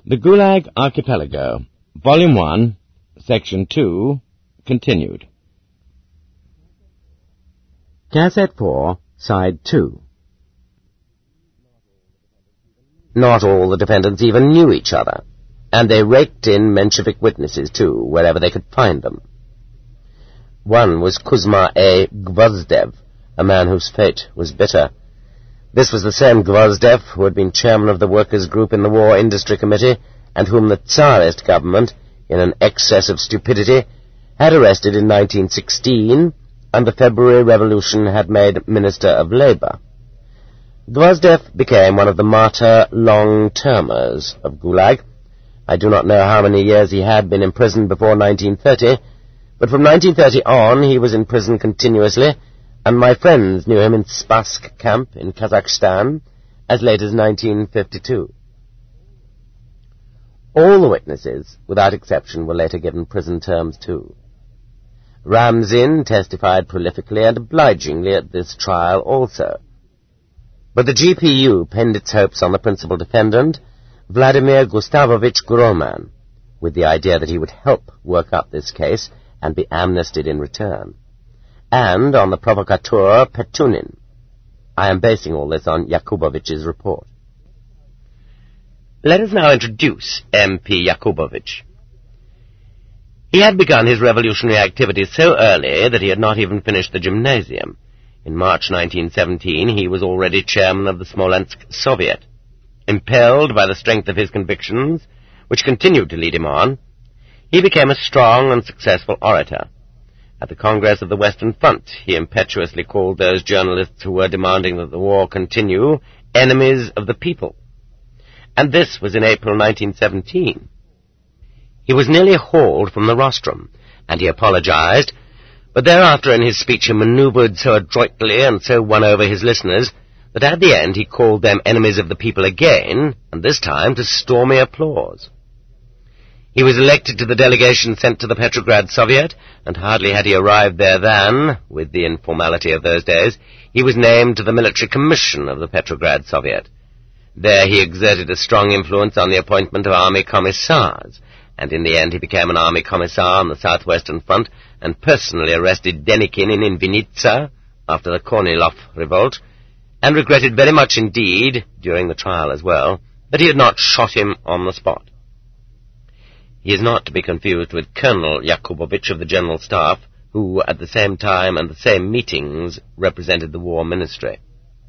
The Gulag Archipelago, Volume 1, Section 2, continued. Cassette 4, Side 2. Not all the defendants even knew each other, and they raked in Menshevik witnesses, too, wherever they could find them. One was Kuzma A. Gvozdev, a man whose fate was bitter. This was the same Gvozdev who had been chairman of the workers' group in the War Industry Committee, and whom the Tsarist government, in an excess of stupidity, had arrested in 1916, and the February Revolution had made Minister of Labour. Gvozdev became one of the martyr long-termers of Gulag. I do not know how many years he had been imprisoned before 1930, but from 1930 on he was in prison continuously, and my friends knew him in Spassk camp in Kazakhstan as late as 1952. All the witnesses, without exception, were later given prison terms too. Ramzin testified prolifically and obligingly at this trial also. But the GPU pinned its hopes on the principal defendant, Vladimir Gustavovich Groman, with the idea that he would help work up this case and be amnestied in return, and on the provocateur Petunin. I am basing all this on Yakubovich's report. Let us now introduce M.P. Yakubovich. He had begun his revolutionary activities so early that he had not even finished the gymnasium. In March 1917 he was already chairman of the Smolensk Soviet. Impelled by the strength of his convictions, which continued to lead him on, he became a strong and successful orator. At the Congress of the Western Front, he impetuously called those journalists who were demanding that the war continue enemies of the people. And this was in April 1917. He was nearly hauled from the rostrum, and he apologized, but thereafter in his speech he maneuvered so adroitly and so won over his listeners that at the end he called them enemies of the people again, and this time to stormy applause. He was elected to the delegation sent to the Petrograd Soviet, and hardly had he arrived there than, with the informality of those days, he was named to the military commission of the Petrograd Soviet. There he exerted a strong influence on the appointment of army commissars, and in the end he became an army commissar on the Southwestern Front and personally arrested Denikin in Vinitsa after the Kornilov revolt, and regretted very much indeed, during the trial as well, that he had not shot him on the spot. He is not to be confused with Colonel Yakubovich of the General Staff, who at the same time and the same meetings represented the War Ministry.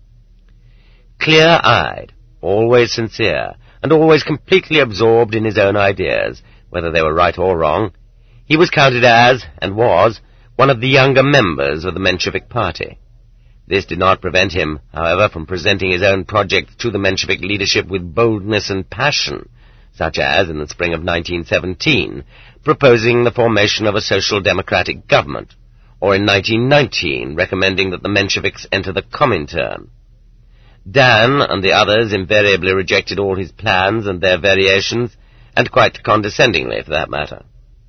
Clear-eyed, always sincere, and always completely absorbed in his own ideas, whether they were right or wrong, he was counted as, and was, one of the younger members of the Menshevik Party. This did not prevent him, however, from presenting his own projects to the Menshevik leadership with boldness and passion, such as, in the spring of 1917, proposing the formation of a social democratic government, or in 1919 recommending that the Mensheviks enter the Comintern. Dan and the others invariably rejected all his plans and their variations, and quite condescendingly, for that matter.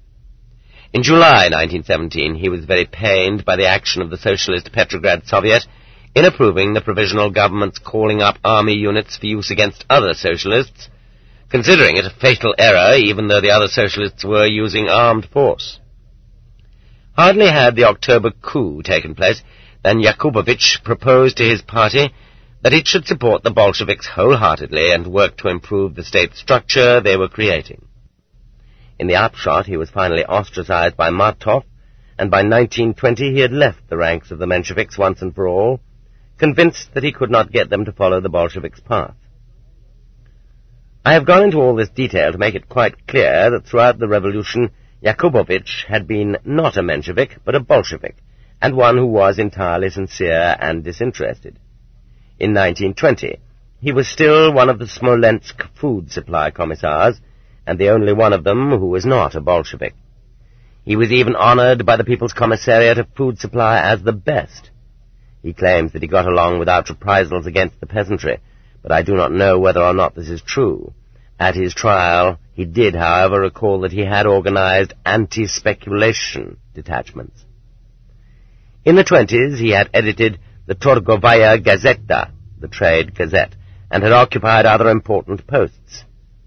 In July 1917 he was very pained by the action of the Socialist Petrograd Soviet in approving the provisional government's calling up army units for use against other socialists, considering it a fatal error even though the other socialists were using armed force. Hardly had the October coup taken place than Yakubovich proposed to his party that it should support the Bolsheviks wholeheartedly and work to improve the state structure they were creating. In the upshot, he was finally ostracized by Martov, and by 1920 he had left the ranks of the Mensheviks once and for all, convinced that he could not get them to follow the Bolsheviks' path. I have gone into all this detail to make it quite clear that throughout the revolution Yakubovich had been not a Menshevik, but a Bolshevik, and one who was entirely sincere and disinterested. In 1920, he was still one of the Smolensk food supply commissars, and the only one of them who was not a Bolshevik. He was even honored by the People's Commissariat of Food Supply as the best. He claims that he got along without reprisals against the peasantry, but I do not know whether or not this is true. At his trial, he did, however, recall that he had organized anti-speculation detachments. In the 1920s, he had edited the Torgovaya Gazeta, the trade gazette, and had occupied other important posts.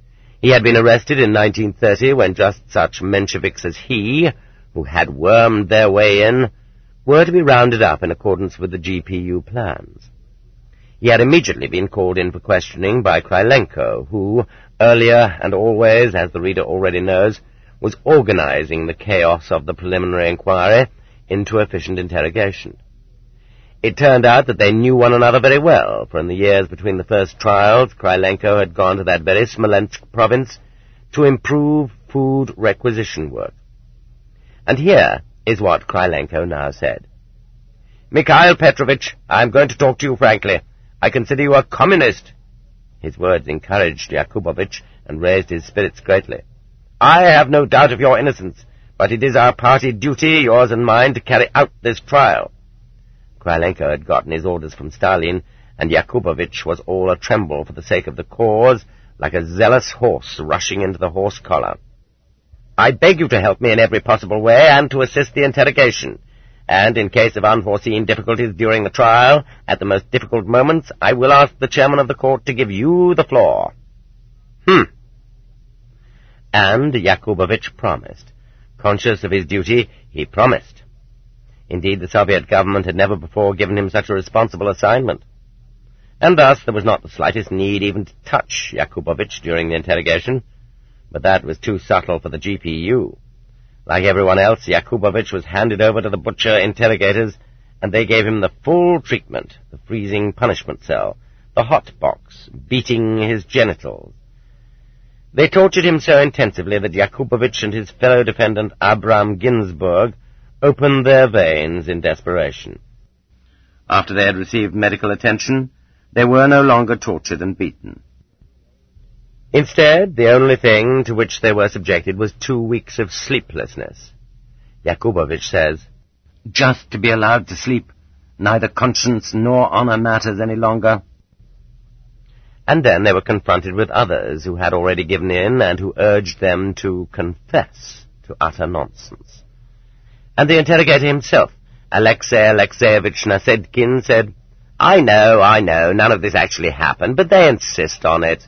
He had been arrested in 1930 when just such Mensheviks as he, who had wormed their way in, were to be rounded up in accordance with the GPU plans. He had immediately been called in for questioning by Krylenko, who, earlier and always, as the reader already knows, was organizing the chaos of the preliminary inquiry into efficient interrogation. It turned out that they knew one another very well, for in the years between the first trials, Krylenko had gone to that very Smolensk province to improve food requisition work. And here is what Krylenko now said. "Mikhail Petrovich, I am going to talk to you frankly. I consider you a communist." His words encouraged Yakubovich and raised his spirits greatly. "I have no doubt of your innocence, but it is our party duty, yours and mine, to carry out this trial." Krylenko had gotten his orders from Stalin, and Yakubovich was all a-tremble for the sake of the cause, like a zealous horse rushing into the horse collar. "I beg you to help me in every possible way and to assist the interrogation. And in case of unforeseen difficulties during the trial, at the most difficult moments, I will ask the chairman of the court to give you the floor." And Yakubovich promised. Conscious of his duty, he promised. Indeed, the Soviet government had never before given him such a responsible assignment. And thus there was not the slightest need even to touch Yakubovich during the interrogation, but that was too subtle for the GPU. Like everyone else, Yakubovich was handed over to the butcher interrogators, and they gave him the full treatment, the freezing punishment cell, the hot box, beating his genitals. They tortured him so intensively that Yakubovich and his fellow defendant Abram Ginsburg opened their veins in desperation. After they had received medical attention, they were no longer tortured and beaten. Instead, the only thing to which they were subjected was 2 weeks of sleeplessness. Yakubovich says, "Just to be allowed to sleep, neither conscience nor honor matters any longer." And then they were confronted with others who had already given in and who urged them to confess to utter nonsense. And the interrogator himself, Alexei Alexeyevich Nasedkin, said, I know, none of this actually happened, but they insist on it."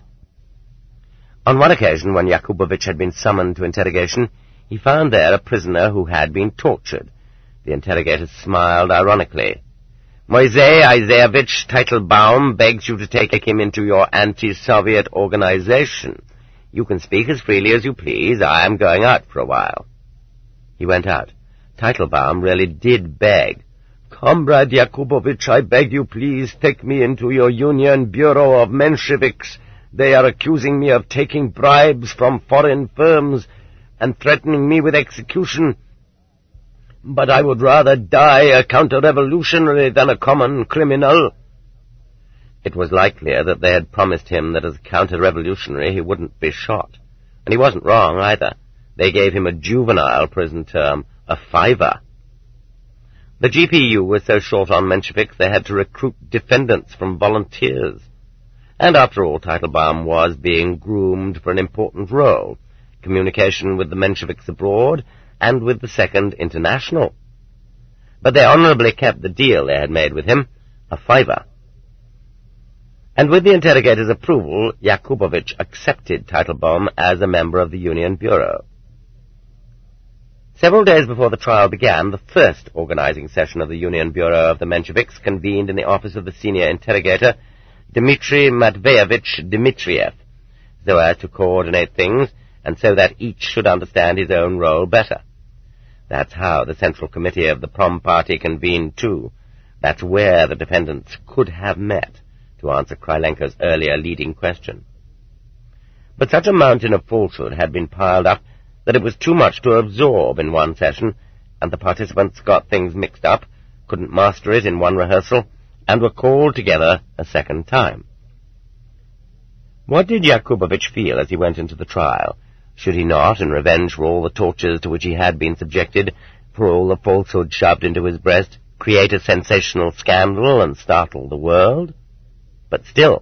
On one occasion, when Yakubovich had been summoned to interrogation, he found there a prisoner who had been tortured. The interrogator smiled ironically. "Moisei Isaievich Teitelbaum begs you to take him into your anti-Soviet organization. You can speak as freely as you please. I am going out for a while." He went out. Teitelbaum really did beg. "Comrade Yakubovich, I beg you please take me into your Union Bureau of Mensheviks. They are accusing me of taking bribes from foreign firms and threatening me with execution. But I would rather die a counter-revolutionary than a common criminal." It was likelier that they had promised him that as a counter-revolutionary he wouldn't be shot. And he wasn't wrong, either. They gave him a juvenile prison term, a 5. The GPU was so short on Mensheviks they had to recruit defendants from volunteers. And after all, Teitelbaum was being groomed for an important role, communication with the Mensheviks abroad and with the Second International. But they honorably kept the deal they had made with him, a 5. And with the interrogator's approval, Yakubovich accepted Teitelbaum as a member of the Union Bureau. Several days before the trial began, the first organizing session of the Union Bureau of the Mensheviks convened in the office of the senior interrogator, Dmitry Matveyevich Dmitriev, so as to coordinate things and so that each should understand his own role better. That's how the Central Committee of the Prom Party convened, too. That's where the defendants could have met, to answer Krylenko's earlier leading question. But such a mountain of falsehood had been piled up that it was too much to absorb in one session, and the participants got things mixed up, couldn't master it in one rehearsal, and were called together a second time. What did Yakubovich feel as he went into the trial? Should he not, in revenge for all the tortures to which he had been subjected, for all the falsehood shoved into his breast, create a sensational scandal and startle the world? But still.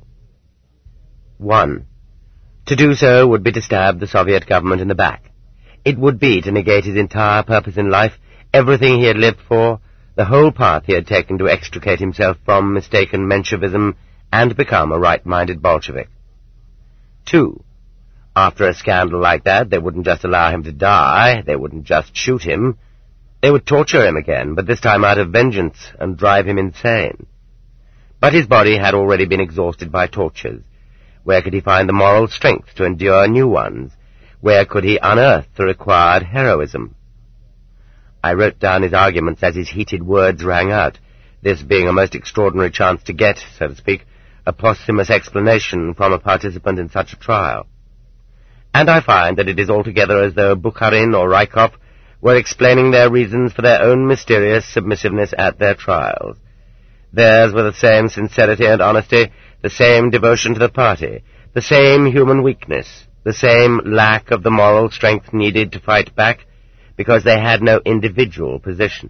1. To do so would be to stab the Soviet government in the back. It would be to negate his entire purpose in life, everything he had lived for, the whole path he had taken to extricate himself from mistaken Menshevism and become a right-minded Bolshevik. 2. After a scandal like that, they wouldn't just allow him to die, they wouldn't just shoot him, they would torture him again, but this time out of vengeance, and drive him insane. But his body had already been exhausted by tortures. Where could he find the moral strength to endure new ones? Where could he unearth the required heroism? I wrote down his arguments as his heated words rang out, this being a most extraordinary chance to get, so to speak, a posthumous explanation from a participant in such a trial. And I find that it is altogether as though Bukharin or Rykov were explaining their reasons for their own mysterious submissiveness at their trials. Theirs were the same sincerity and honesty, the same devotion to the party, the same human weakness, the same lack of the moral strength needed to fight back, because they had no individual position.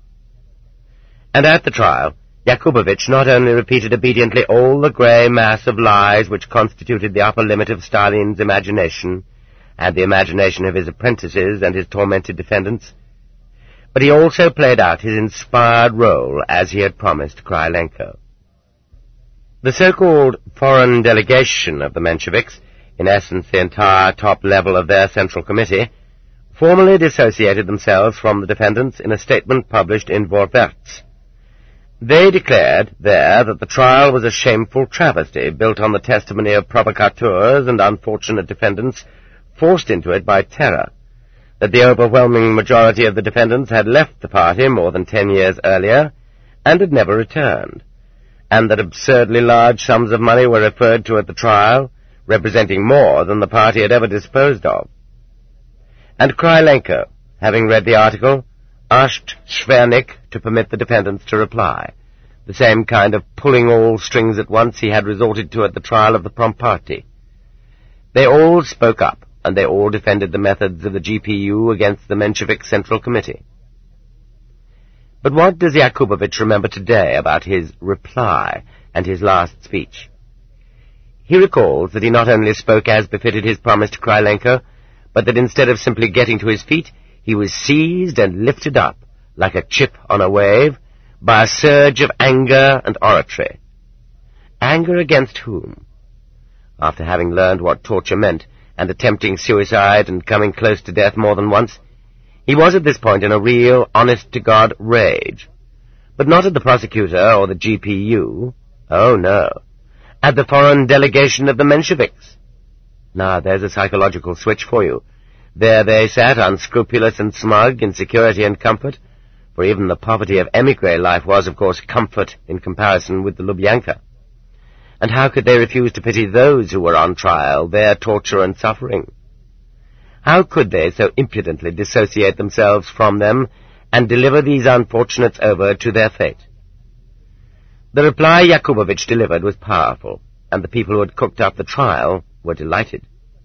And at the trial, Yakubovich not only repeated obediently all the grey mass of lies which constituted the upper limit of Stalin's imagination, and the imagination of his apprentices and his tormented defendants, but he also played out his inspired role as he had promised Krylenko. The so-called foreign delegation of the Mensheviks, in essence the entire top level of their Central Committee, formally dissociated themselves from the defendants in a statement published in Vorwärts. They declared there that the trial was a shameful travesty built on the testimony of provocateurs and unfortunate defendants forced into it by terror, that the overwhelming majority of the defendants had left the party more than 10 years earlier and had never returned, and that absurdly large sums of money were referred to at the trial, representing more than the party had ever disposed of. And Krylenko, having read the article, asked Schwernik to permit the defendants to reply, the same kind of pulling all strings at once he had resorted to at the trial of the Prompt Party. They all spoke up, and they all defended the methods of the GPU against the Menshevik Central Committee. But what does Yakubovich remember today about his reply and his last speech? He recalls that he not only spoke as befitted his promise to Krylenko, but that instead of simply getting to his feet, he was seized and lifted up, like a chip on a wave, by a surge of anger and oratory. Anger against whom? After having learned what torture meant, and attempting suicide and coming close to death more than once, he was at this point in a real, honest-to-God rage. But not at the prosecutor or the GPU. Oh, no. At the foreign delegation of the Mensheviks. Now, there's a psychological switch for you. There they sat, unscrupulous and smug, in security and comfort, for even the poverty of émigré life was, of course, comfort in comparison with the Lubyanka. And how could they refuse to pity those who were on trial, their torture and suffering? How could they so impudently dissociate themselves from them and deliver these unfortunates over to their fate? The reply Yakubovich delivered was powerful, and the people who had cooked up the trial were delighted.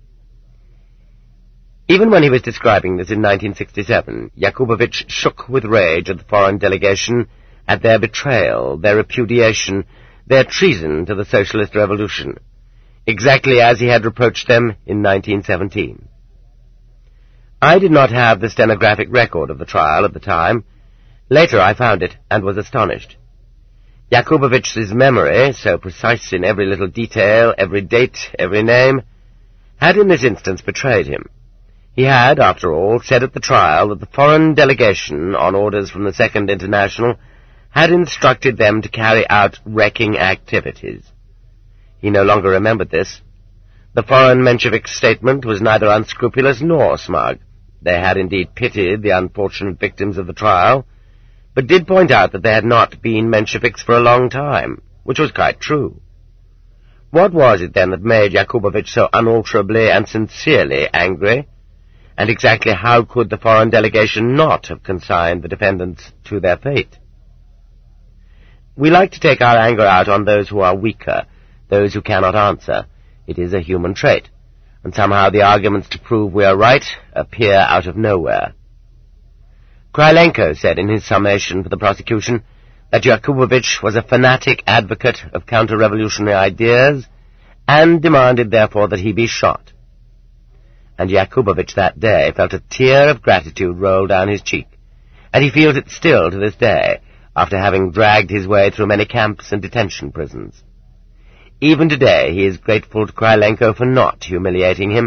Even when he was describing this in 1967, Yakubovich shook with rage at the foreign delegation, at their betrayal, their repudiation, their treason to the socialist revolution, exactly as he had reproached them in 1917. I did not have the stenographic record of the trial at the time. Later I found it and was astonished. Yakubovich's memory, so precise in every little detail, every date, every name, had in this instance betrayed him. He had, after all, said at the trial that the foreign delegation, on orders from the Second International, had instructed them to carry out wrecking activities. He no longer remembered this. The foreign Menshevik statement was neither unscrupulous nor smug. They had indeed pitied the unfortunate victims of the trial, but did point out that they had not been Mensheviks for a long time, which was quite true. What was it, then, that made Yakubovich so unalterably and sincerely angry? And exactly how could the foreign delegation not have consigned the defendants to their fate? We like to take our anger out on those who are weaker, those who cannot answer. It is a human trait, and somehow the arguments to prove we are right appear out of nowhere. Krylenko said in his summation for the prosecution that Yakubovich was a fanatic advocate of counter-revolutionary ideas, and demanded therefore that he be shot. And Yakubovich that day felt a tear of gratitude roll down his cheek, and he feels it still to this day, after having dragged his way through many camps and detention prisons. Even today he is grateful to Krylenko for not humiliating him,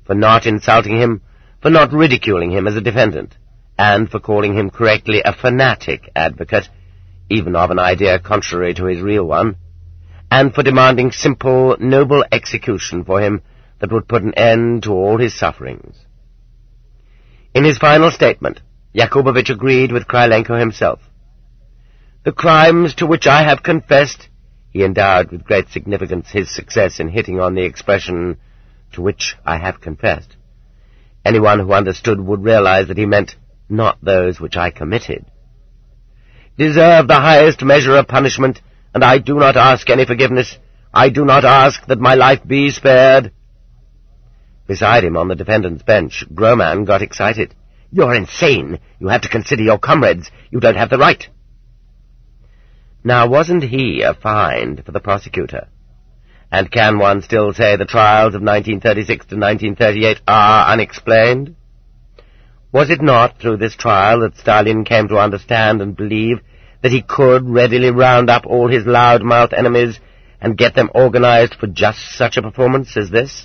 for not insulting him, for not ridiculing him as a defendant, and for calling him correctly a fanatic advocate, even of an idea contrary to his real one, and for demanding simple, noble execution for him that would put an end to all his sufferings. In his final statement, Yakubovich agreed with Krylenko himself. "The crimes to which I have confessed," he endowed with great significance his success in hitting on the expression, "to which I have confessed." Anyone who understood would realize that he meant, "not those which I committed," "deserve the highest measure of punishment, and I do not ask any forgiveness. I do not ask that my life be spared." Beside him on the defendant's bench, Groman got excited. "You're insane. You have to consider your comrades. You don't have the right." Now, wasn't he a find for the prosecutor? And can one still say the trials of 1936 to 1938 are unexplained? Was it not through this trial that Stalin came to understand and believe that he could readily round up all his loud-mouthed enemies and get them organized for just such a performance as this?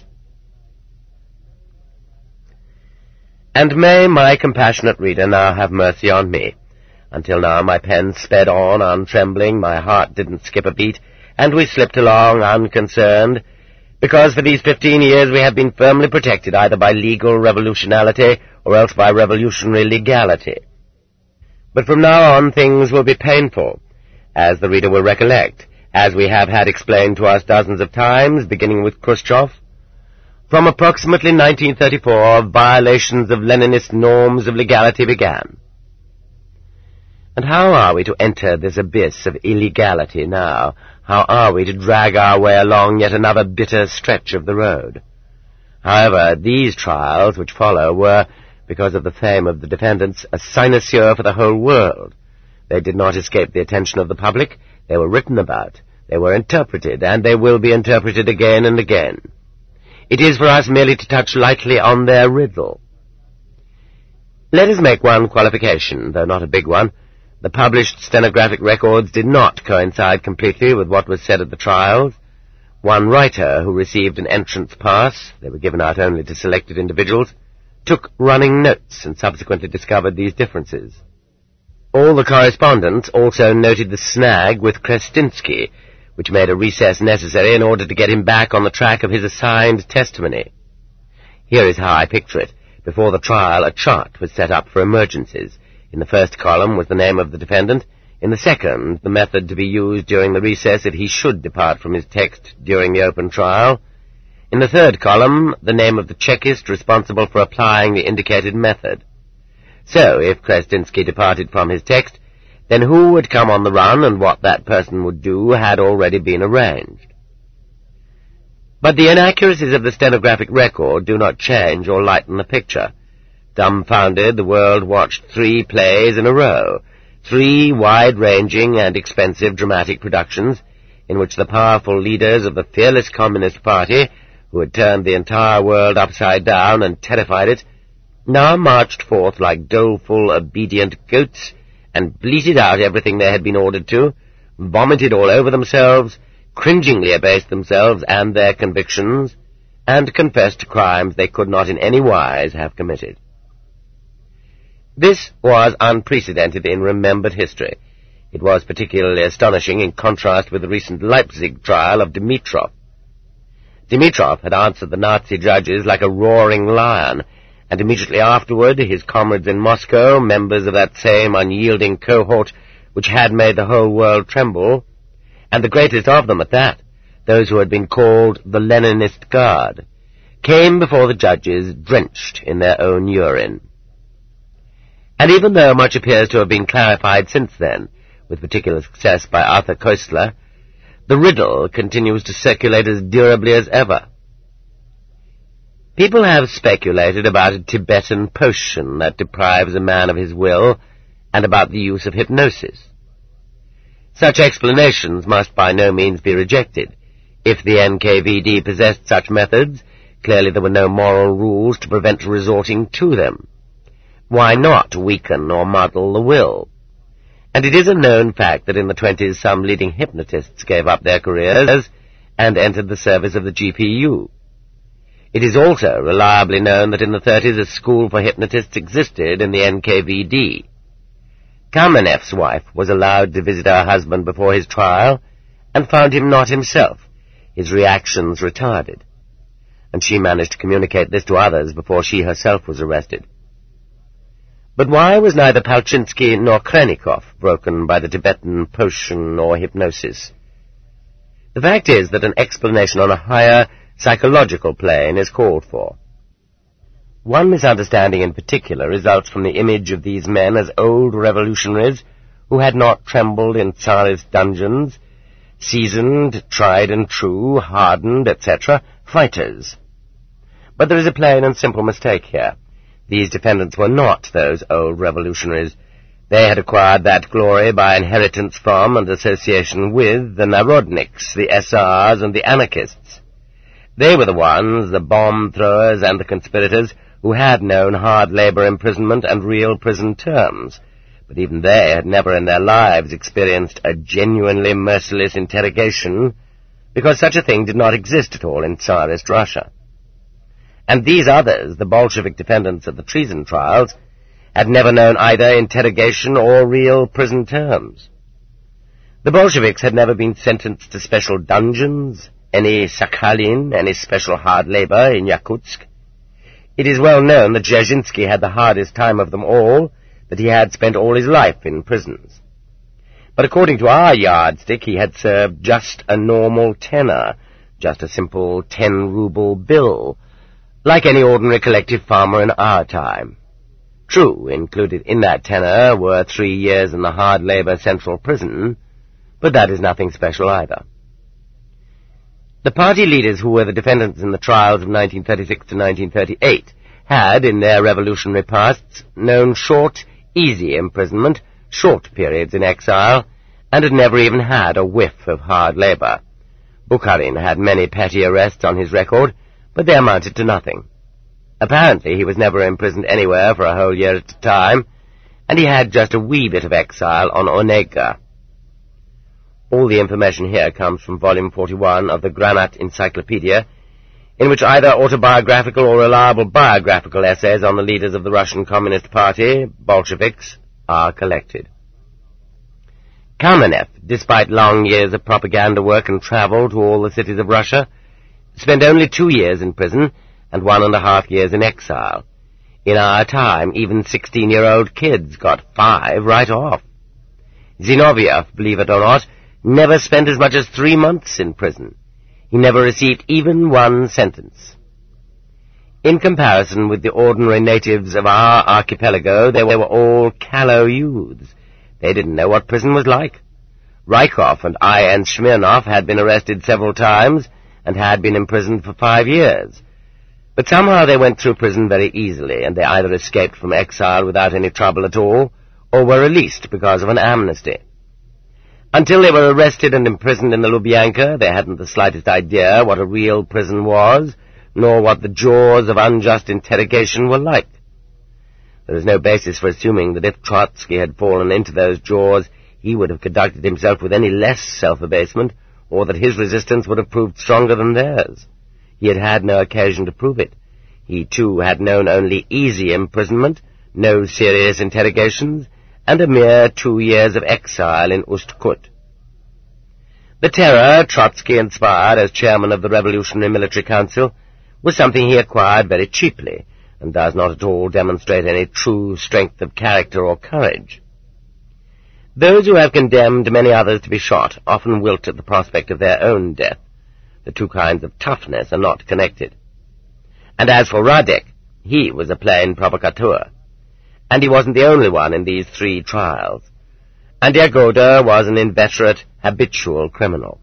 And may my compassionate reader now have mercy on me. Until now my pen sped on untrembling, my heart didn't skip a beat, and we slipped along unconcerned, because for these 15 years we have been firmly protected either by legal revolutionality or else by revolutionary legality. But from now on things will be painful, as the reader will recollect, as we have had explained to us dozens of times, beginning with Khrushchev. From approximately 1934, violations of Leninist norms of legality began. And how are we to enter this abyss of illegality now? How are we to drag our way along yet another bitter stretch of the road? However, these trials which follow were, because of the fame of the defendants, a cynosure for the whole world. They did not escape the attention of the public. They were written about. They were interpreted, and they will be interpreted again and again. It is for us merely to touch lightly on their riddle. Let us make one qualification, though not a big one. The published stenographic records did not coincide completely with what was said at the trials. One writer who received an entrance pass, they were given out only to selected individuals, took running notes and subsequently discovered these differences. All the correspondents also noted the snag with Krestinsky, which made a recess necessary in order to get him back on the track of his assigned testimony. Here is how I picture it. Before the trial, a chart was set up for emergencies. In the first column was the name of the defendant. In the second, the method to be used during the recess if he should depart from his text during the open trial. In the third column, the name of the chekist responsible for applying the indicated method. So, if Krestinsky departed from his text, then who would come on the run and what that person would do had already been arranged. But the inaccuracies of the stenographic record do not change or lighten the picture. Dumbfounded, the world watched 3 plays in a row, 3 wide-ranging and expensive dramatic productions, in which the powerful leaders of the fearless Communist Party, who had turned the entire world upside down and terrified it, now marched forth like doleful, obedient goats, and bleated out everything they had been ordered to, vomited all over themselves, cringingly abased themselves and their convictions, and confessed crimes they could not in any wise have committed. This was unprecedented in remembered history. It was particularly astonishing in contrast with the recent Leipzig trial of Dimitrov. Dimitrov had answered the Nazi judges like a roaring lion, and immediately afterward his comrades in Moscow, members of that same unyielding cohort which had made the whole world tremble, and the greatest of them at that, those who had been called the Leninist Guard, came before the judges drenched in their own urine. And even though much appears to have been clarified since then, with particular success by Arthur Koestler, the riddle continues to circulate as durably as ever. People have speculated about a Tibetan potion that deprives a man of his will, and about the use of hypnosis. Such explanations must by no means be rejected. If the NKVD possessed such methods, clearly there were no moral rules to prevent resorting to them. Why not weaken or muddle the will? And it is a known fact that in the 1920s some leading hypnotists gave up their careers and entered the service of the GPU. It is also reliably known that in the 30s a school for hypnotists existed in the NKVD. Kamenev's wife was allowed to visit her husband before his trial and found him not himself, his reactions retarded, and she managed to communicate this to others before she herself was arrested. But why was neither Palchinsky nor Khrennikov broken by the Tibetan potion or hypnosis? The fact is that an explanation on a higher psychological plane is called for. One misunderstanding in particular results from the image of these men as old revolutionaries who had not trembled in Tsarist dungeons, seasoned, tried and true, hardened, etc., fighters. But there is a plain and simple mistake here. These defendants were not those old revolutionaries. They had acquired that glory by inheritance from and association with the Narodniks, the SRs, and the anarchists. They were the ones, the bomb-throwers and the conspirators, who had known hard labor imprisonment and real prison terms, but even they had never in their lives experienced a genuinely merciless interrogation, because such a thing did not exist at all in Tsarist Russia. And these others, the Bolshevik defendants of the treason trials, had never known either interrogation or real prison terms. The Bolsheviks had never been sentenced to special dungeons, any Sakhalin, any special hard labor in Yakutsk. It is well known that Dzerzhinsky had the hardest time of them all, that he had spent all his life in prisons. But according to our yardstick, he had served just a normal tenner, just a simple 10-ruble bill, like any ordinary collective farmer in our time. True, included in that tenor were 3 years in the hard labor central prison, but that is nothing special either. The party leaders who were the defendants in the trials of 1936 to 1938 had, in their revolutionary pasts, known short, easy imprisonment, short periods in exile, and had never even had a whiff of hard labor. Bukharin had many petty arrests on his record, but they amounted to nothing. Apparently he was never imprisoned anywhere for a whole year at a time, and he had just a wee bit of exile on Onega. All the information here comes from volume 41 of the Granat Encyclopedia, in which either autobiographical or reliable biographical essays on the leaders of the Russian Communist Party, Bolsheviks, are collected. Kamenev, despite long years of propaganda work and travel to all the cities of Russia, spent only 2 years in prison and 1.5 years in exile. In our time, even 16-year-old kids got 5 right off. Zinoviev, believe it or not, never spent as much as 3 months in prison. He never received even one sentence. In comparison with the ordinary natives of our archipelago, they were all callow youths. They didn't know what prison was like. Rykov and I.N. Smirnov had been arrested several times and had been imprisoned for 5 years. But somehow they went through prison very easily, and they either escaped from exile without any trouble at all, or were released because of an amnesty. Until they were arrested and imprisoned in the Lubyanka, they hadn't the slightest idea what a real prison was, nor what the jaws of unjust interrogation were like. There is no basis for assuming that if Trotsky had fallen into those jaws, he would have conducted himself with any less self-abasement, or that his resistance would have proved stronger than theirs. He had had no occasion to prove it. He, too, had known only easy imprisonment, no serious interrogations, and a mere 2 years of exile in Ust-Kut. The terror Trotsky inspired as chairman of the Revolutionary Military Council was something he acquired very cheaply, and does not at all demonstrate any true strength of character or courage. Those who have condemned many others to be shot often wilt at the prospect of their own death. The two kinds of toughness are not connected. And as for Radek, he was a plain provocateur. And he wasn't the only one in these 3 trials. And Yagoda was an inveterate, habitual criminal.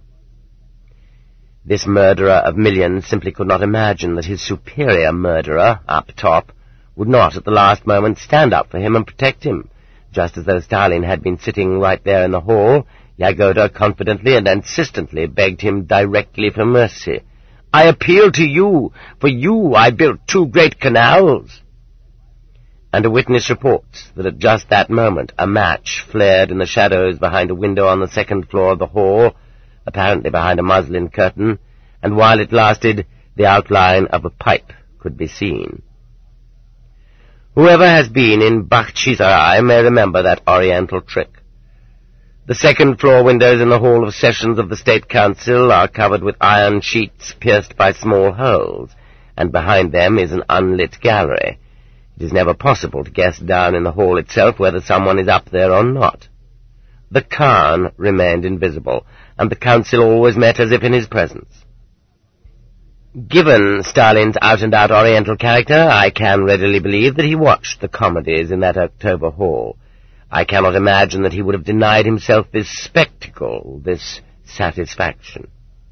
This murderer of millions simply could not imagine that his superior murderer, up top, would not at the last moment stand up for him and protect him. Just as though Stalin had been sitting right there in the hall, Yagoda confidently and insistently begged him directly for mercy. "I appeal to you. For you I built 2 great canals." And a witness reports that at just that moment a match flared in the shadows behind a window on the 2nd floor of the hall, apparently behind a muslin curtain, and while it lasted, the outline of a pipe could be seen. Whoever has been in Bakhchisarai may remember that oriental trick. The second-floor windows in the Hall of Sessions of the State Council are covered with iron sheets pierced by small holes, and behind them is an unlit gallery. It is never possible to guess down in the hall itself whether someone is up there or not. The Khan remained invisible, and the council always met as if in his presence. Given Stalin's out-and-out Oriental character, I can readily believe that he watched the comedies in that October hall. I cannot imagine that he would have denied himself this spectacle, this satisfaction.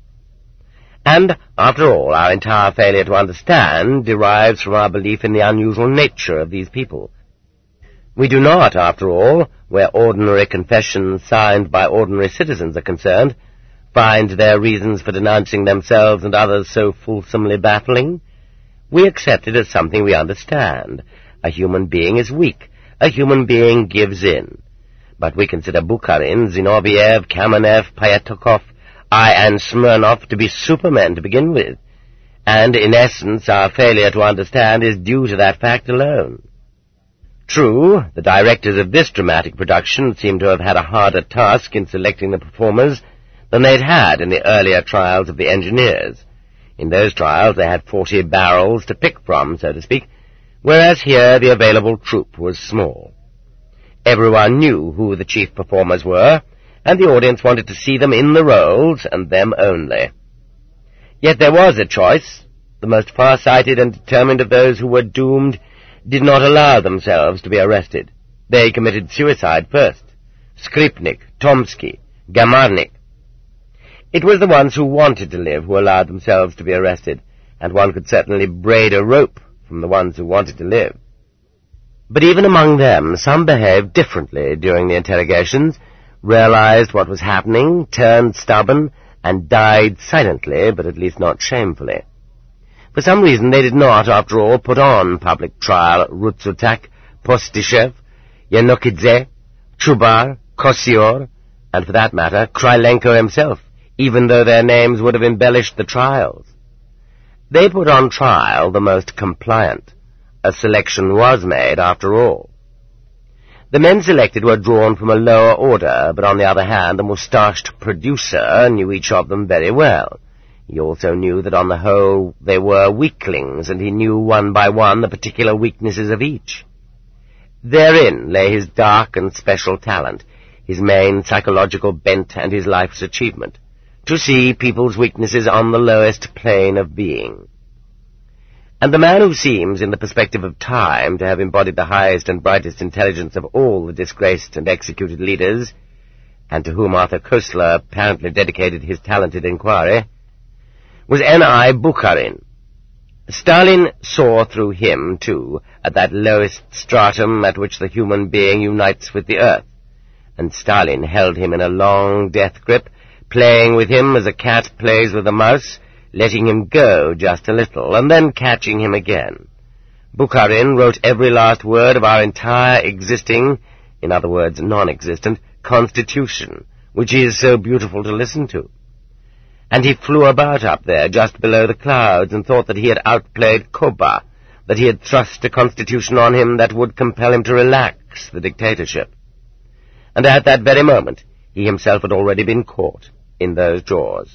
And, after all, our entire failure to understand derives from our belief in the unusual nature of these people. We do not, after all, where ordinary confessions signed by ordinary citizens are concerned, find their reasons for denouncing themselves and others so fulsomely baffling. We accept it as something we understand. A human being is weak. A human being gives in. But we consider Bukharin, Zinoviev, Kamenev, Pyatakov, and Smirnov to be supermen to begin with, and in essence our failure to understand is due to that fact alone. True, the directors of this dramatic production seem to have had a harder task in selecting the performers than they'd had in the earlier trials of the engineers. In those trials they had 40 barrels to pick from, so to speak, whereas here the available troupe was small. Everyone knew who the chief performers were, and the audience wanted to see them in the roles, and them only. Yet there was a choice. The most far-sighted and determined of those who were doomed did not allow themselves to be arrested. They committed suicide first. Skripnik, Tomsky, Gamarnik. It was the ones who wanted to live who allowed themselves to be arrested, and one could certainly braid a rope from the ones who wanted to live. But even among them, some behaved differently during the interrogations, realized what was happening, turned stubborn, and died silently, but at least not shamefully. For some reason they did not, after all, put on public trial Rutsutak, Postishev, Yanokidze, Chubar, Kosior, and for that matter, Krylenko himself, even though their names would have embellished the trials. They put on trial the most compliant. A selection was made, after all. The men selected were drawn from a lower order, but on the other hand the moustached producer knew each of them very well. He also knew that on the whole they were weaklings, and he knew one by one the particular weaknesses of each. Therein lay his dark and special talent, his main psychological bent and his life's achievement, to see people's weaknesses on the lowest plane of being. And the man who seems, in the perspective of time, to have embodied the highest and brightest intelligence of all the disgraced and executed leaders, and to whom Arthur Koestler apparently dedicated his talented inquiry, was N.I. Bukharin. Stalin saw through him, too, at that lowest stratum at which the human being unites with the earth, and Stalin held him in a long death grip, playing with him as a cat plays with a mouse, letting him go just a little, and then catching him again. Bukharin wrote every last word of our entire existing, in other words, non-existent, constitution, which is so beautiful to listen to. And he flew about up there, just below the clouds, and thought that he had outplayed Koba, that he had thrust a constitution on him that would compel him to relax the dictatorship. And at that very moment, he himself had already been caught in those jaws.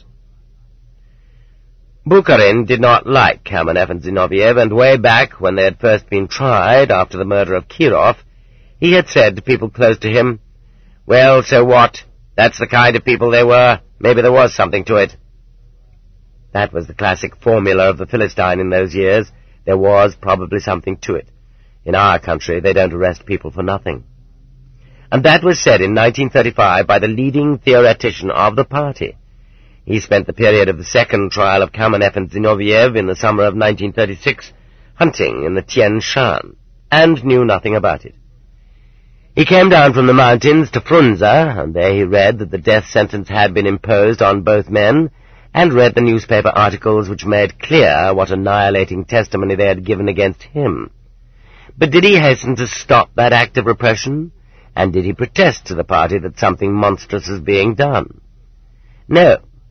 Bukharin did not like Kamenev and Zinoviev, and way back when they had first been tried after the murder of Kirov, he had said to people close to him, "Well, so what? That's the kind of people they were. Maybe there was something to it." That was the classic formula of the Philistine in those years. There was probably something to it. In our country, they don't arrest people for nothing. And that was said in 1935 by the leading theoretician of the party. He spent the period of the second trial of Kamenev and Zinoviev in the summer of 1936 hunting in the Tian Shan, and knew nothing about it. He came down from the mountains to Frunze, and there he read that the death sentence had been imposed on both men, and read the newspaper articles which made clear what annihilating testimony they had given against him. But did he hasten to stop that act of repression? And did he protest to the party that something monstrous was being done? No.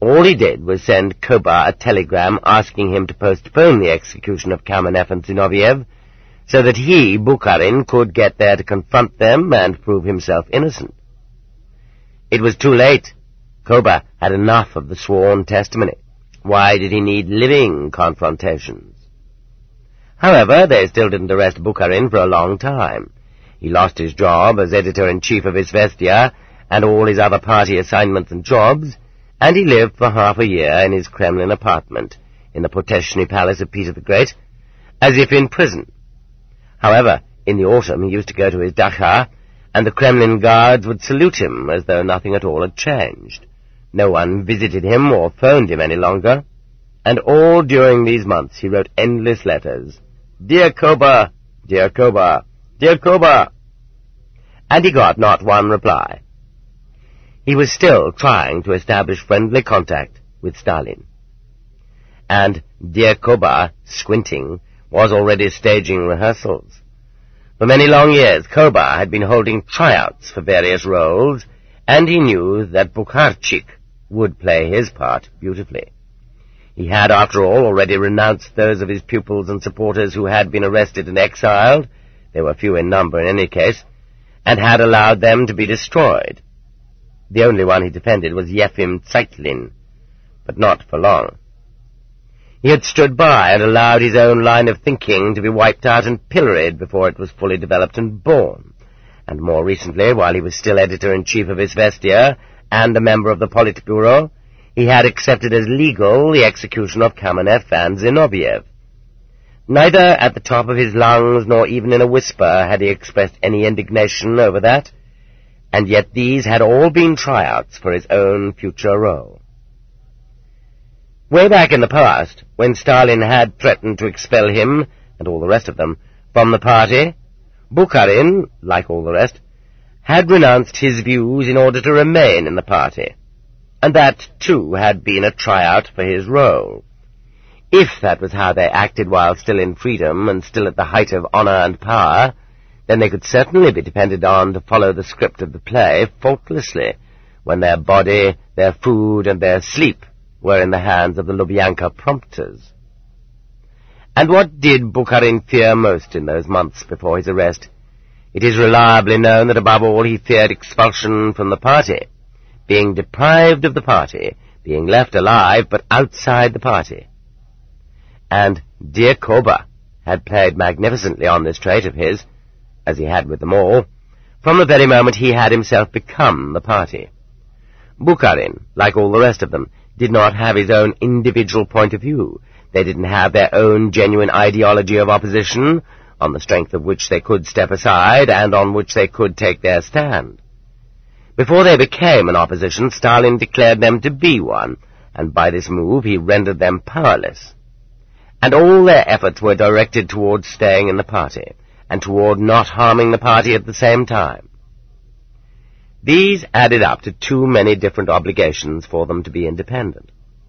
All he did was send Koba a telegram asking him to postpone the execution of Kamenev and Zinoviev, so that he, Bukharin, could get there to confront them and prove himself innocent. It was too late. Koba had enough of the sworn testimony. Why did he need living confrontations? However, they still didn't arrest Bukharin for a long time. He lost his job as editor-in-chief of Izvestia and all his other party assignments and jobs, and he lived for half a year in his Kremlin apartment in the Poteshny Palace of Peter the Great, as if in prison. However, in the autumn he used to go to his dacha, and the Kremlin guards would salute him as though nothing at all had changed. No one visited him or phoned him any longer, and all during these months he wrote endless letters. Dear Koba, dear Koba, dear Koba. And he got not one reply. He was still trying to establish friendly contact with Stalin. And dear Koba, squinting, was already staging rehearsals. For many long years, Koba had been holding tryouts for various roles, and he knew that Bukharchik would play his part beautifully. He had, after all, already renounced those of his pupils and supporters who had been arrested and exiled, they were few in number in any case, and had allowed them to be destroyed. The only one he defended was Yefim Tsaitlin, but not for long. He had stood by and allowed his own line of thinking to be wiped out and pilloried before it was fully developed and born, and more recently, while he was still editor-in-chief of Izvestia and a member of the Politburo, he had accepted as legal the execution of Kamenev and Zinoviev. Neither at the top of his lungs nor even in a whisper had he expressed any indignation over that, and yet these had all been tryouts for his own future role. Way back in the past, when Stalin had threatened to expel him, and all the rest of them, from the party, Bukharin, like all the rest, had renounced his views in order to remain in the party, and that, too, had been a tryout for his role. If that was how they acted while still in freedom and still at the height of honor and power, then they could certainly be depended on to follow the script of the play faultlessly, when their body, their food, and their sleep were in the hands of the Lubyanka prompters. And what did Bukharin fear most in those months before his arrest? It is reliably known that above all he feared expulsion from the party, being deprived of the party, being left alive but outside the party. And dear Koba had played magnificently on this trait of his, as he had with them all, from the very moment he had himself become the party. Bukharin, like all the rest of them, did not have his own individual point of view. They didn't have their own genuine ideology of opposition, on the strength of which they could step aside and on which they could take their stand. Before they became an opposition, Stalin declared them to be one, and by this move he rendered them powerless. And all their efforts were directed toward staying in the party, and toward not harming the party at the same time. These added up to too many different obligations for them to be independent.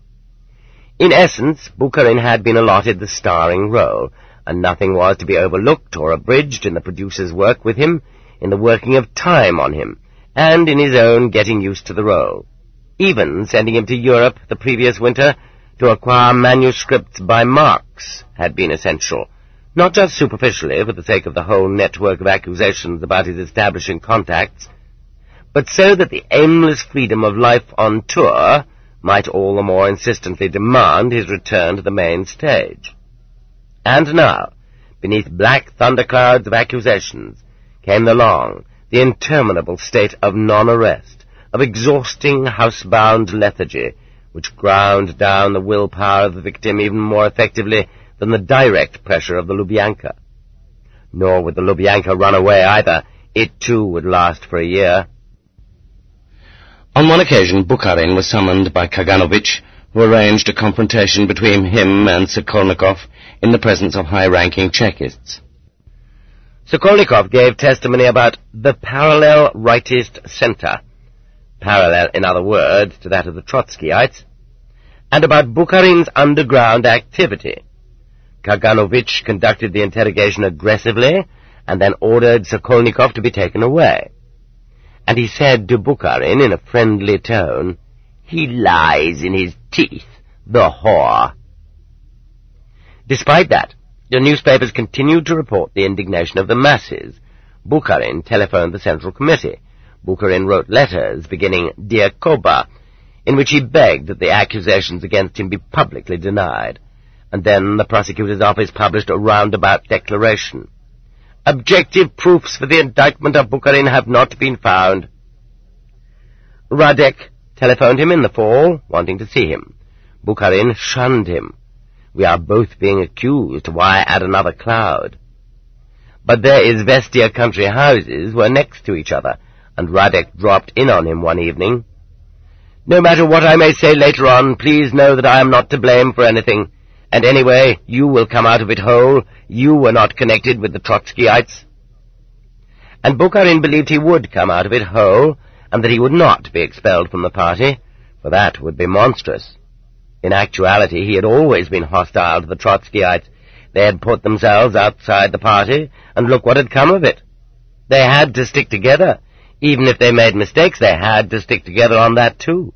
In essence, Bukharin had been allotted the starring role, and nothing was to be overlooked or abridged in the producer's work with him, in the working of time on him, and in his own getting used to the role. Even sending him to Europe the previous winter to acquire manuscripts by Marx had been essential, not just superficially for the sake of the whole network of accusations about his establishing contacts, but so that the aimless freedom of life on tour might all the more insistently demand his return to the main stage. And now, beneath black thunderclouds of accusations, came the long, the interminable state of non-arrest, of exhausting housebound lethargy, which ground down the willpower of the victim even more effectively than the direct pressure of the Lubyanka. Nor would the Lubyanka run away either. It, too, would last for a year. On one occasion, Bukharin was summoned by Kaganovich, who arranged a confrontation between him and Sokolnikov in the presence of high-ranking Chekists. Sokolnikov gave testimony about the parallel rightist center, parallel, in other words, to that of the Trotskyites, and about Bukharin's underground activity. Kaganovich conducted the interrogation aggressively and then ordered Sokolnikov to be taken away. And he said to Bukharin in a friendly tone, He lies in his teeth, the whore. Despite that, the newspapers continued to report the indignation of the masses. Bukharin telephoned the Central Committee. Bukharin wrote letters beginning, "Dear Koba," in which he begged that the accusations against him be publicly denied. And then the prosecutor's office published a roundabout declaration. "Objective proofs for the indictment of Bukharin have not been found." Radek telephoned him in the fall, wanting to see him. Bukharin shunned him. "We are both being accused. Why add another cloud?" But their Izvestia country houses were next to each other, and Radek dropped in on him one evening. "No matter what I may say later on, please know that I am not to blame for anything. And anyway, you will come out of it whole. You were not connected with the Trotskyites." And Bukharin believed he would come out of it whole, and that he would not be expelled from the party, for that would be monstrous. In actuality, he had always been hostile to the Trotskyites. They had put themselves outside the party, and look what had come of it. They had to stick together. Even if they made mistakes, they had to stick together on that too.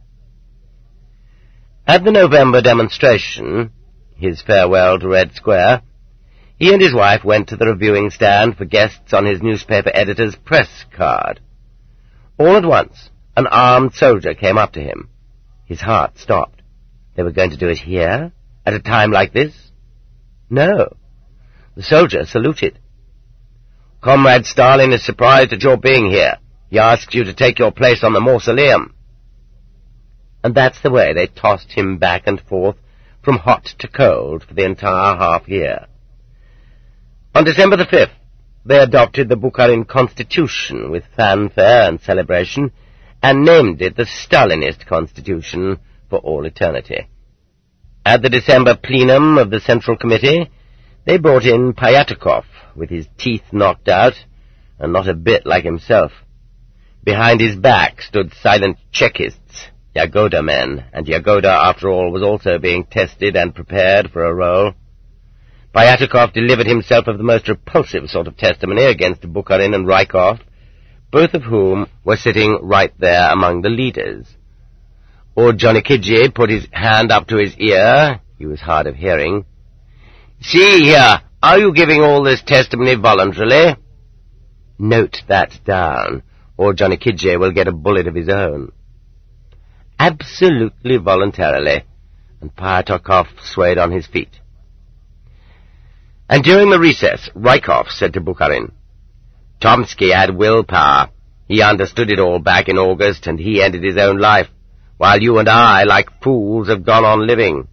At the November demonstration, his farewell to Red Square, he and his wife went to the reviewing stand for guests on his newspaper editor's press card. All at once, an armed soldier came up to him. His heart stopped. They were going to do it here, at a time like this? No. The soldier saluted. "Comrade Stalin is surprised at your being here. He asks you to take your place on the mausoleum." And that's the way they tossed him back and forth, from hot to cold, for the entire half-year. On December the 5th, they adopted the Bukharin Constitution with fanfare and celebration, and named it the Stalinist Constitution for all eternity. At the December plenum of the Central Committee, they brought in Pyatakov, with his teeth knocked out, and not a bit like himself. Behind his back stood silent Chekists, Yagoda men, and Yagoda, after all, was also being tested and prepared for a role. Pyatakov delivered himself of the most repulsive sort of testimony against Bukharin and Rykov, both of whom were sitting right there among the leaders. Ordzhonikidze put his hand up to his ear. He was hard of hearing. "See here, are you giving all this testimony voluntarily?" Note that down, or Ordzhonikidze will get a bullet of his own. "Absolutely voluntarily," and Pyatakov swayed on his feet. And during the recess, Rykov said to Bukharin, "Tomsky had willpower. He understood it all back in August, and he ended his own life, while you and I, like fools, have gone on living."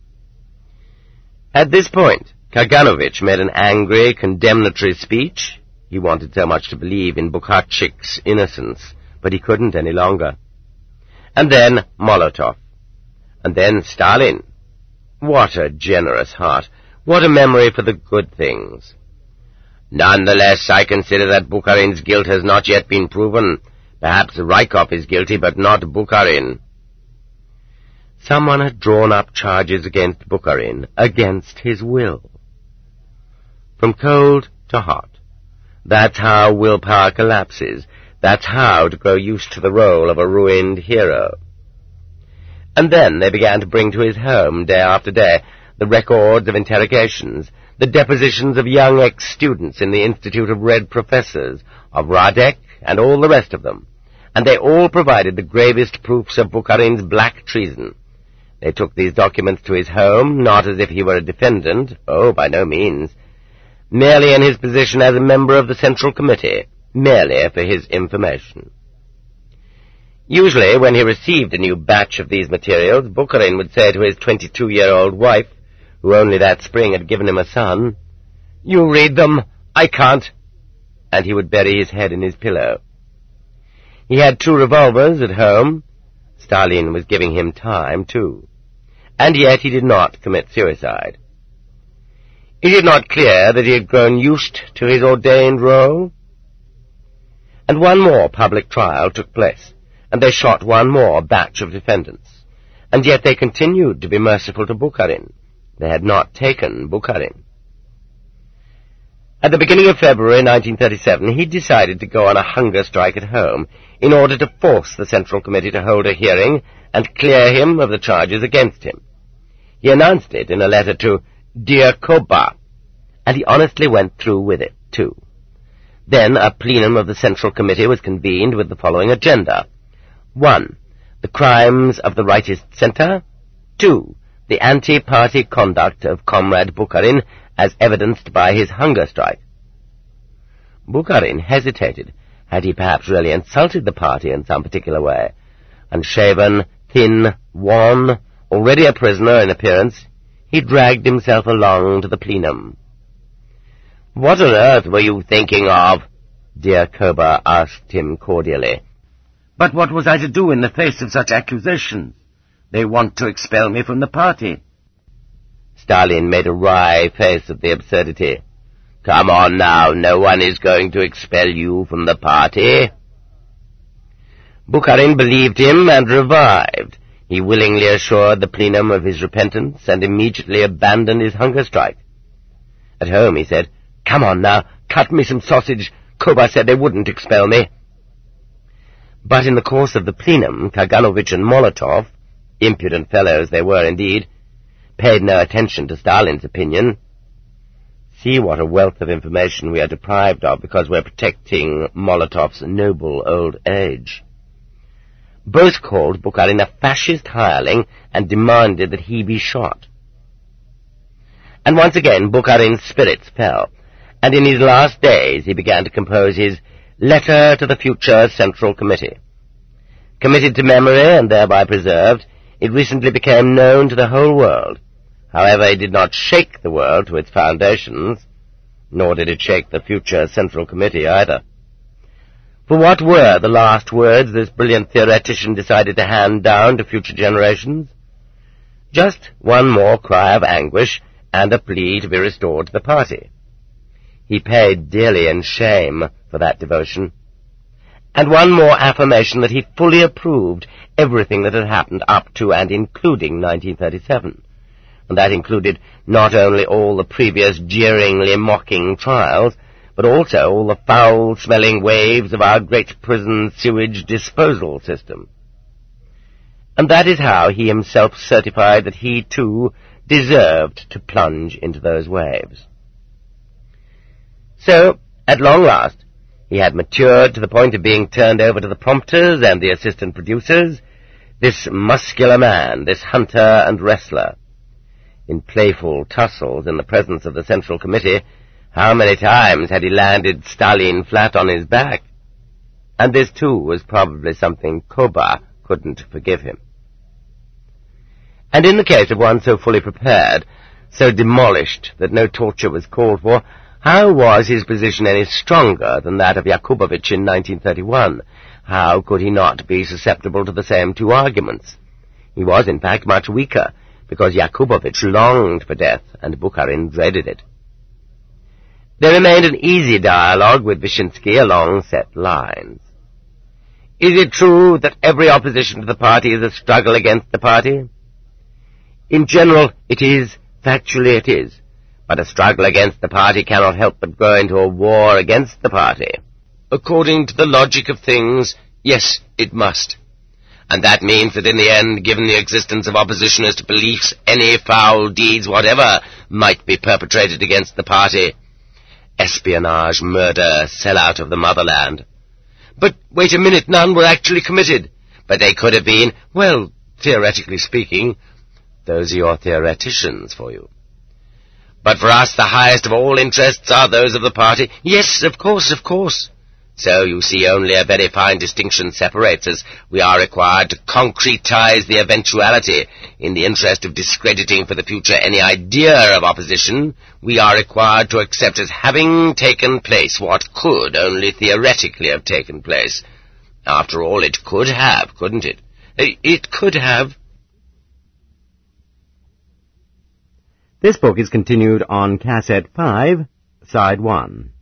At this point, Kaganovich made an angry, condemnatory speech. He wanted so much to believe in Bukhatchik's innocence, but he couldn't any longer. And then Molotov. And then Stalin. What a generous heart! What a memory for the good things! "Nonetheless, I consider that Bukharin's guilt has not yet been proven. Perhaps Rykov is guilty, but not Bukharin." Someone had drawn up charges against Bukharin, against his will. From cold to hot. That's how willpower collapses. That's how to grow used to the role of a ruined hero. And then they began to bring to his home, day after day, the records of interrogations, the depositions of young ex-students in the Institute of Red Professors, of Radek, and all the rest of them. And they all provided the gravest proofs of Bukharin's black treason. They took these documents to his home, not as if he were a defendant, oh, by no means, merely in his position as a member of the Central Committee, merely for his information. Usually, when he received a new batch of these materials, Bukharin would say to his 22-year-old wife, who only that spring had given him a son, "You read them, I can't," and he would bury his head in his pillow. He had 2 revolvers at home. Stalin was giving him time, too. And yet he did not commit suicide. Is it not clear that he had grown used to his ordained role? And one more public trial took place, and they shot one more batch of defendants. And yet they continued to be merciful to Bukharin. They had not taken Bukharin. At the beginning of February 1937, he decided to go on a hunger strike at home in order to force the Central Committee to hold a hearing and clear him of the charges against him. He announced it in a letter to Dear Koba, and he honestly went through with it, too. Then a plenum of the Central Committee was convened with the following agenda. 1. The crimes of the rightist centre. 2. The anti-party conduct of Comrade Bukharin as evidenced by his hunger strike. Bukharin hesitated. Had he perhaps really insulted the party in some particular way? Unshaven, thin, wan, already a prisoner in appearance, he dragged himself along to the plenum. "What on earth were you thinking of?" Dear Koba asked him cordially. "But what was I to do in the face of such accusations? They want to expel me from the party." Stalin made a wry face at the absurdity. "Come on now, no one is going to expel you from the party." Bukharin believed him and revived. He willingly assured the plenum of his repentance and immediately abandoned his hunger strike. At home he said, "Come on now, cut me some sausage. Koba said they wouldn't expel me." But in the course of the plenum, Kaganovich and Molotov, impudent fellows they were indeed, paid no attention to Stalin's opinion. See what a wealth of information we are deprived of because we're protecting Molotov's noble old age. Both called Bukharin a fascist hireling and demanded that he be shot. And once again Bukharin's spirits fell, and in his last days he began to compose his Letter to the Future Central Committee. Committed to memory and thereby preserved, it recently became known to the whole world. However, it did not shake the world to its foundations, nor did it shake the Future Central Committee either. For what were the last words this brilliant theoretician decided to hand down to future generations? Just one more cry of anguish and a plea to be restored to the party. He paid dearly in shame for that devotion, and one more affirmation that he fully approved everything that had happened up to and including 1937, and that included not only all the previous jeeringly mocking trials, but also all the foul-smelling waves of our great prison sewage disposal system. And that is how he himself certified that he, too, deserved to plunge into those waves. So, at long last, he had matured to the point of being turned over to the prompters and the assistant producers, this muscular man, this hunter and wrestler. In playful tussles in the presence of the Central Committee, how many times had he landed Stalin flat on his back? And this, too, was probably something Koba couldn't forgive him. And in the case of one so fully prepared, so demolished that no torture was called for, how was his position any stronger than that of Yakubovich in 1931? How could he not be susceptible to the same two arguments? He was, in fact, much weaker, because Yakubovich longed for death, and Bukharin dreaded it. There remained an easy dialogue with Vyshinsky along set lines. Is it true that every opposition to the party is a struggle against the party? In general, it is. Factually, it is. But a struggle against the party cannot help but grow into a war against the party. According to the logic of things, yes, it must. And that means that in the end, given the existence of oppositionist beliefs, any foul deeds whatever might be perpetrated against the party. Espionage, murder, sellout of the motherland. But wait a minute, none were actually committed. But they could have been, well, theoretically speaking. Those are your theoreticians for you. But for us, the highest of all interests are those of the party. Yes, of course, of course. So, you see, only a very fine distinction separates us. We are required to concretize the eventuality. In the interest of discrediting for the future any idea of opposition, we are required to accept as having taken place what could only theoretically have taken place. After all, it could have, couldn't it? It could have. This book is continued on Cassette 5, Side 1.